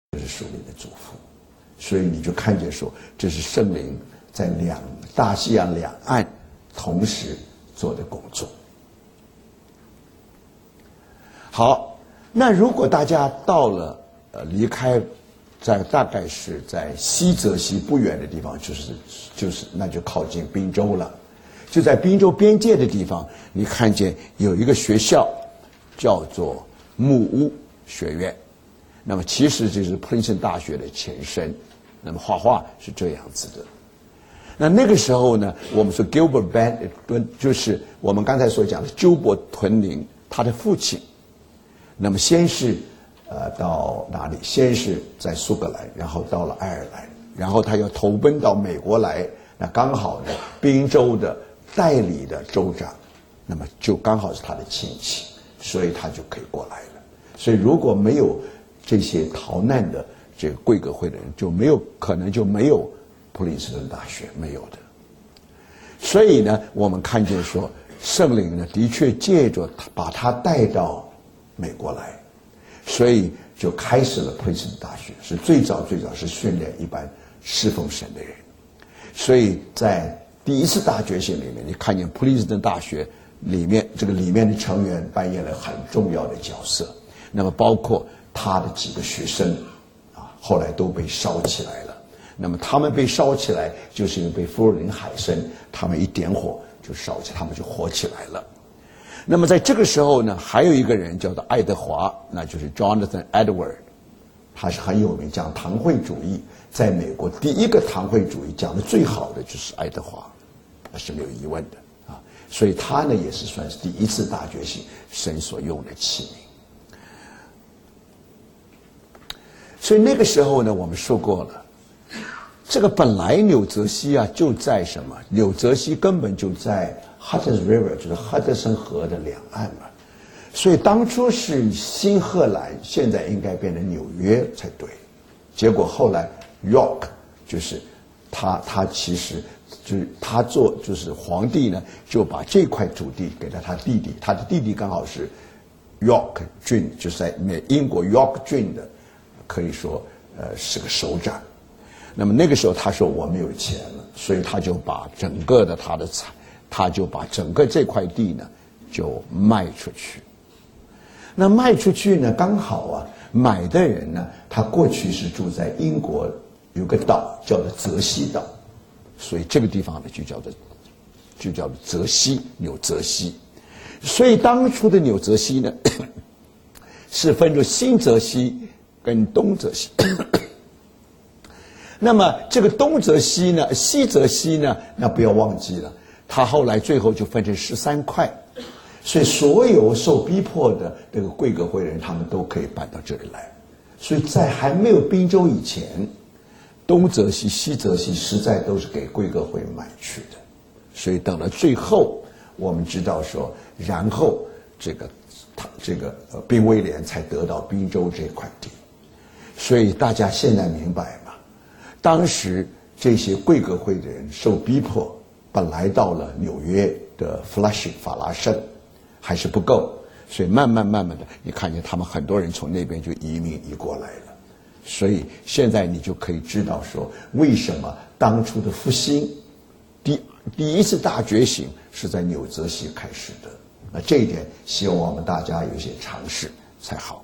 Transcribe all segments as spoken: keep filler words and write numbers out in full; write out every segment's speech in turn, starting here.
就是属灵的祝福。所以你就看见说，这是圣灵在两大西洋两岸同时做的工作。好，那如果大家到了呃离开，在大概是在西泽西不远的地方，就是就是那就靠近宾州了。就在宾州边界的地方，你看见有一个学校叫做木屋学院，那么其实就是普林斯顿大学的前身。那么画画是这样子的。那那个时候呢，我们说 Gilbert Ben 就是我们刚才所讲的鸠伯屯林，他的父亲。那么先是呃到哪里？先是在苏格兰，然后到了爱尔兰，然后他又投奔到美国来。那刚好呢，宾州的代理的州长，那么就刚好是他的亲戚，所以他就可以过来了。所以如果没有这些逃难的这个贵格会的人，就没有可能就没有普林斯顿大学，没有的。所以呢，我们看见说，圣灵呢的确借着把他带到美国来，所以就开始了普林斯顿大学，是最早最早是训练一般侍奉神的人。所以在第一次大觉醒里面，你看见普林斯顿大学里面这个里面的成员扮演了很重要的角色。那么包括他的几个学生啊，后来都被烧起来了。那么他们被烧起来，就是因为被福尔林海参他们一点火就烧起来，他们就火起来了。那么在这个时候呢，还有一个人叫做爱德华，那就是 Jonathan Edward， 他是很有名，讲堂会主义，在美国第一个堂会主义讲的最好的就是爱德华，那是没有疑问的啊。所以他呢也是算是第一次大觉醒神所用的器皿。所以那个时候呢，我们说过了，这个本来纽泽西啊就在什么？纽泽西根本就在 Hudson River， 就是哈德森河的两岸嘛。所以当初是新荷兰，现在应该变成纽约才对。结果后来 York 就是他，他其实就是他做就是皇帝呢，就把这块土地给了他弟弟，他的弟弟刚好是 York 郡，就是在美英国 York 郡的。可以说，呃，是个首长。那么那个时候，他说我没有钱了，所以他就把整个的他的财，他就把整个这块地呢就卖出去。那卖出去呢，刚好啊，买的人呢，他过去是住在英国有个岛叫做泽西岛，所以这个地方呢就叫做就叫做泽西，纽泽西。所以当初的纽泽西呢，是分出新泽西跟东泽西。那么这个东泽西呢，西泽西呢，那不要忘记了，它后来最后就分成十三块，所以所有受逼迫的这个贵格会人，他们都可以搬到这里来。所以在还没有宾州以前，东泽西、西泽西实在都是给贵格会买去的。所以等到最后，我们知道说，然后这个他这个呃宾威廉才得到宾州这块地。所以大家现在明白吗？当时这些贵格会的人受逼迫，本来到了纽约的 Flushing 法拉盛还是不够，所以慢慢慢慢的，你看见他们很多人从那边就移民移过来了。所以现在你就可以知道说，为什么当初的复兴，第第一次大觉醒是在纽泽西开始的。那这一点，希望我们大家有一些尝试才好。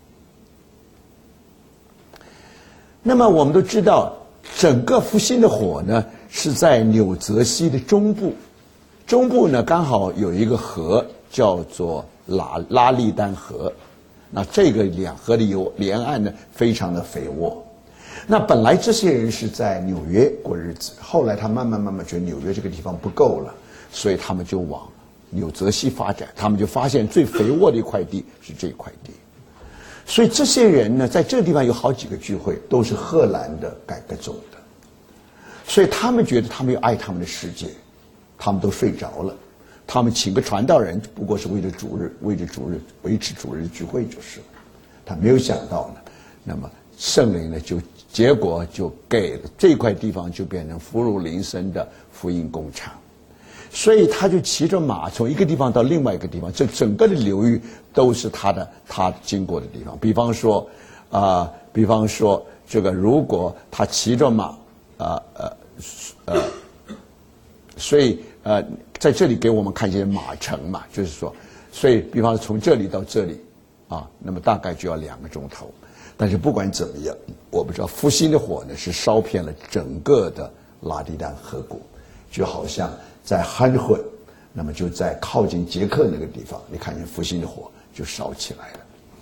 那么我们都知道，整个复兴的火呢是在纽泽西的中部，中部呢刚好有一个河叫做拉拉利丹河，那这个两河的有沿岸呢非常的肥沃。那本来这些人是在纽约过日子，后来他慢慢慢慢觉得纽约这个地方不够了，所以他们就往纽泽西发展，他们就发现最肥沃的一块地是这块地。所以这些人呢，在这个地方有好几个聚会，都是荷兰的改革宗的，所以他们觉得他们要爱他们的世界，他们都睡着了，他们请个传道人，不过是为了主日，为了主日维持主日聚会就是了。他没有想到呢，那么圣灵呢，就结果就给了这块地方，就变成福如林森的福音工厂。所以他就骑着马从一个地方到另外一个地方，这整个的流域都是他的他经过的地方。比方说啊、呃，比方说这个如果他骑着马，呃呃呃，所以呃在这里给我们看一些马程嘛，就是说，所以比方说从这里到这里，啊，那么大概就要两个钟头。但是不管怎么样，我们知道复兴的火呢是烧遍了整个的拉蒂丹河谷，就好像在汉混，那么就在靠近捷克那个地方，你看见复兴的火就烧起来了。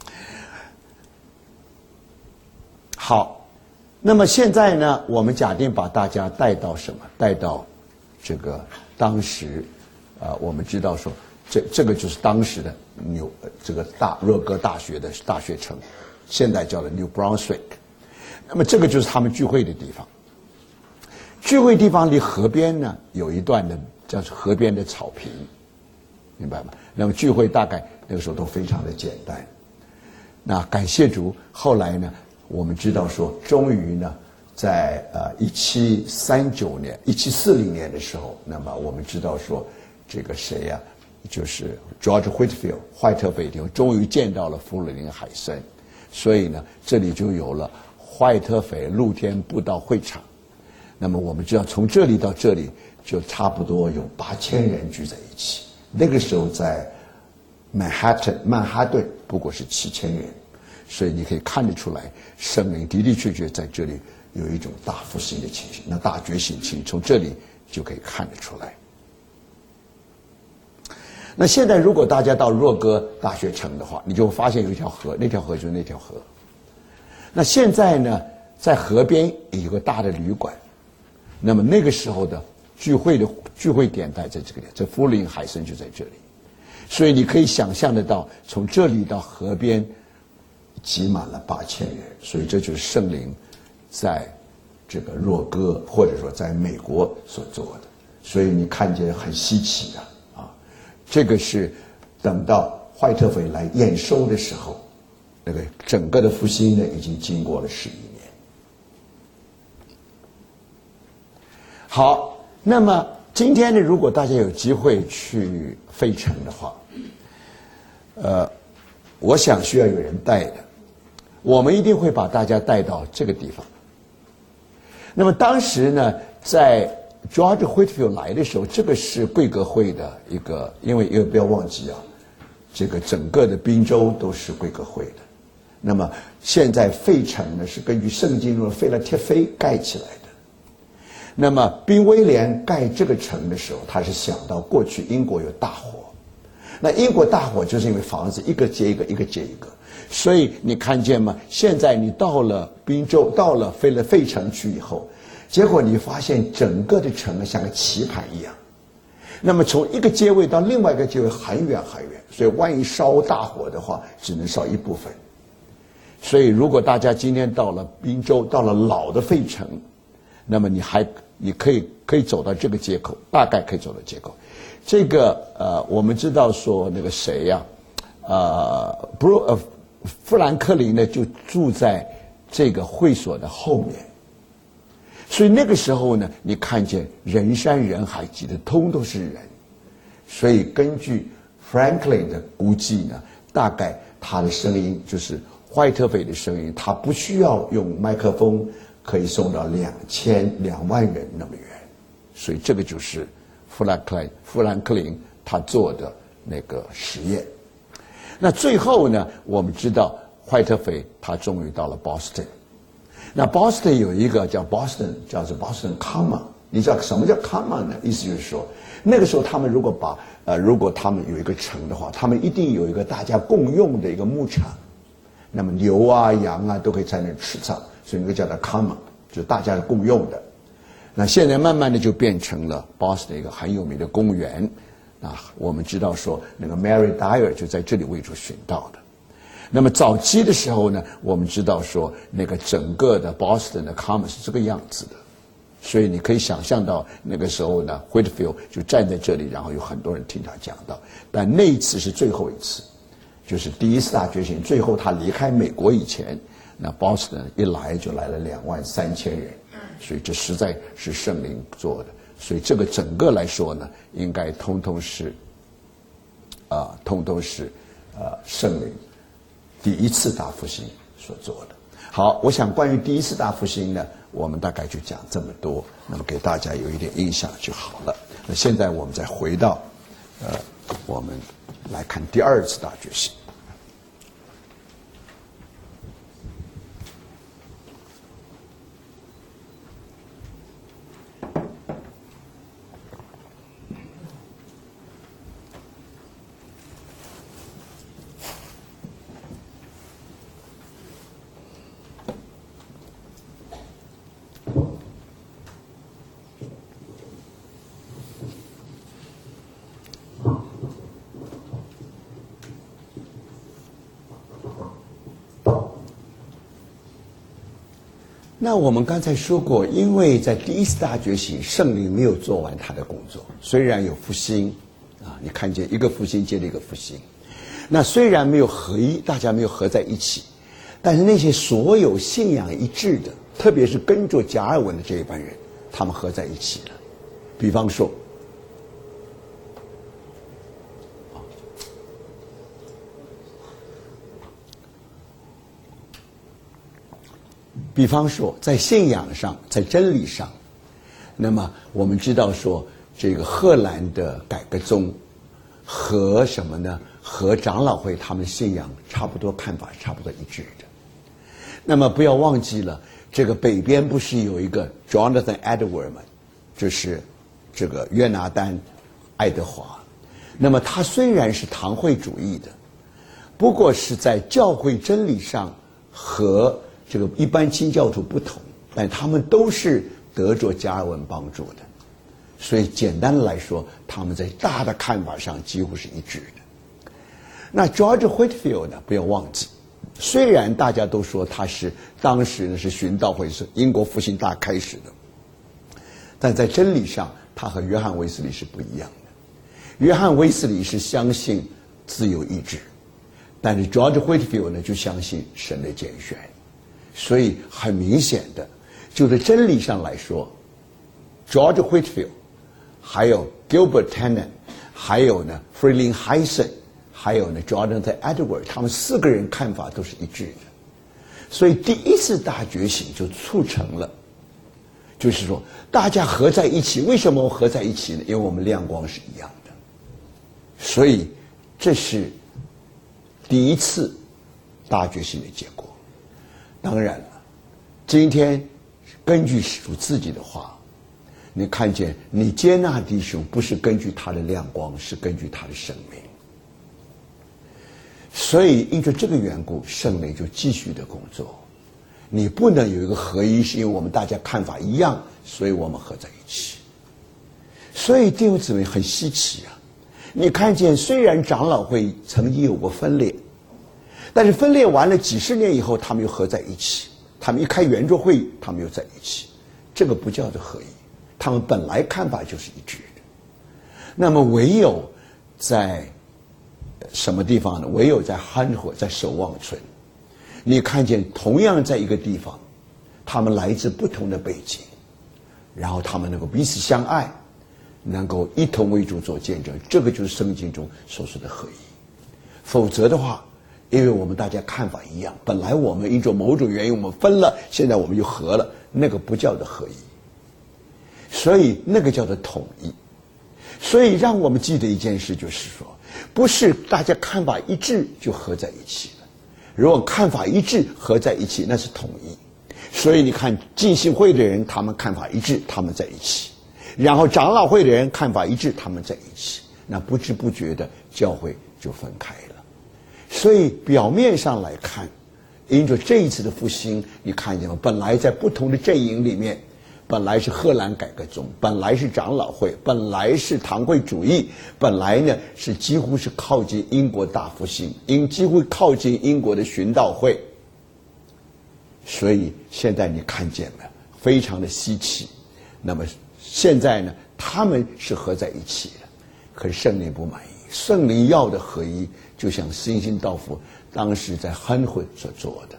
好，那么现在呢，我们假定把大家带到什么？带到这个当时，啊、呃，我们知道说，这这个就是当时的纽这个大热戈大学的大学城。现在叫做 New Brunswick， 那么这个就是他们聚会的地方。聚会地方离河边呢有一段的叫做河边的草坪，明白吗？那么聚会大概那个时候都非常的简单。那感谢主，后来呢，我们知道说，终于呢，在呃一七三九年、一七四零年的时候，那么我们知道说，这个谁呀、啊，就是 George Whitefield 怀特菲尔终于见到了弗鲁林海森。所以呢，这里就有了怀特菲露天布道会场。那么我们知道，从这里到这里就差不多有八千人聚在一起。那个时候在曼哈顿，曼哈顿不过是七千人，所以你可以看得出来，圣灵的的确确在这里有一种大复兴的情形，那大觉醒情从这里就可以看得出来。那现在如果大家到若戈大学城的话，你就会发现有一条河，那条河就是那条河。那现在呢，在河边有个大的旅馆，那么那个时候的聚会的聚会点在这个点，这弗鲁林海森就在这里，所以你可以想象得到，从这里到河边挤满了八千人，所以这就是圣灵在这个若戈或者说在美国所做的，所以你看见很稀奇的。这个是等到怀特菲来验收的时候，那个整个的复兴呢，已经经过了十一年。好，那么今天呢，如果大家有机会去费城的话，呃，我想需要有人带的，我们一定会把大家带到这个地方。那么当时呢，在George Whitefield 来的时候，这个是贵格会的一个，因为也不要忘记啊，这个整个的宾州都是贵格会的。那么现在费城呢是根据圣经中的菲拉铁菲盖起来的。那么宾威廉盖这个城的时候，他是想到过去英国有大火，那英国大火就是因为房子一个接一个，一个接一个，所以你看见吗？现在你到了宾州，到了费了费城区以后。结果你发现整个的城像个棋盘一样，那么从一个街位到另外一个街位很远很远，所以万一烧大火的话，只能烧一部分。所以如果大家今天到了宾州，到了老的费城，那么你还你可以可以走到这个街口，大概可以走到街口。这个呃，我们知道说那个谁呀、啊，呃，布鲁呃富兰克林呢就住在这个会所的后面。所以那个时候呢，你看见人山人海，挤得通都是人。所以根据 Franklin 的估计呢，大概他的声音就是怀特菲的声音，他不需要用麦克风，可以送到两千两万人那么远。所以这个就是富兰克林富兰克林他做的那个实验。那最后呢，我们知道怀特菲他终于到了 Boston。那 Boston 有一个叫 Boston， 叫做 Boston Common。你知道什么叫 Common 呢？意思就是说，那个时候他们如果把呃，如果他们有一个城的话，他们一定有一个大家共用的一个牧场，那么牛啊、羊啊都可以在那吃草，所以那个叫做 Common， 就是大家共用的。那现在慢慢的就变成了 Boston 一个很有名的公园。啊，我们知道说那个 Mary Dyer 就在这里为主殉道的。那么早期的时候呢，我们知道说那个整个的 Boston 的 Common 是这个样子的，所以你可以想象到那个时候呢 Whitefield 就站在这里，然后有很多人听他讲到。但那一次是最后一次，就是第一次大觉醒，最后他离开美国以前，那 Boston 一来就来了两万三千人，所以这实在是圣灵做的。所以这个整个来说呢，应该通通是啊、呃，通通是呃圣灵第一次大复兴所做的。 好，我想关于第一次大复兴呢，我们大概就讲这么多，那么给大家有一点印象就好了。那现在我们再回到，呃，我们来看第二次大觉醒。那我们刚才说过，因为在第一次大觉醒，圣灵没有做完他的工作，虽然有复兴，啊，你看见一个复兴接着一个复兴，那虽然没有合一，大家没有合在一起，但是那些所有信仰一致的，特别是跟着加尔文的这一班人，他们合在一起了。比方说，比方说，在信仰上，在真理上，那么我们知道说，这个荷兰的改革宗和什么呢？和长老会他们信仰差不多，看法差不多一致的。那么不要忘记了，这个北边不是有一个 Jonathan Edward 吗？就是这个约拿丹·爱德华。那么他虽然是堂会主义的，不过是在教会真理上和这个一般清教徒不同，但他们都是得着加尔文帮助的，所以简单的来说，他们在大的看法上几乎是一致的。那 George Whitefield 呢，不要忘记，虽然大家都说他是当时呢是寻道会，是英国复兴大开始的，但在真理上，他和约翰卫斯理是不一样的。约翰卫斯理是相信自由意志，但是 George Whitefield 呢就相信神的拣选。所以很明显的，就在真理上来说 ，George Whitefield， 还有 Gilbert Tennant， 还有呢 Frelinghuysen， 还有呢 Jonathan Edward， 他们四个人看法都是一致的。所以第一次大觉醒就促成了，就是说大家合在一起。为什么合在一起呢？因为我们亮光是一样的。所以这是第一次大觉醒的结果。当然了，今天根据主自己的话，你看见你接纳弟兄不是根据他的亮光，是根据他的生命。所以因着这个缘故，圣灵就继续的工作。你不能有一个合一，是因为我们大家看法一样，所以我们合在一起。所以弟兄姊妹很稀奇啊！你看见虽然长老会曾经有过分裂，但是分裂完了几十年以后，他们又合在一起。他们一开圆桌会议，他们又在一起。这个不叫做合一，他们本来看法就是一致的。那么唯有在什么地方呢？唯有在憨火，在守望村，你看见同样在一个地方，他们来自不同的背景，然后他们能够彼此相爱，能够一同为主做见证。这个就是圣经中所说的合一。否则的话，因为我们大家看法一样，本来我们因着某种原因我们分了，现在我们又合了，那个不叫做合一，所以那个叫做统一。所以让我们记得一件事，就是说，不是大家看法一致就合在一起了，如果看法一致合在一起，那是统一。所以你看浸信会的人，他们看法一致，他们在一起；然后长老会的人看法一致，他们在一起，那不知不觉的教会就分开了。所以表面上来看，因着这一次的复兴，你看见吗？本来在不同的阵营里面，本来是荷兰改革宗，本来是长老会，本来是堂会主义，本来呢是几乎是靠近英国大复兴，因几乎靠近英国的寻道会。所以现在你看见没有？非常的稀奇。那么现在呢，他们是合在一起的，可是圣灵不满意。圣灵要的合一，就像新兴道夫当时在憨混所做的，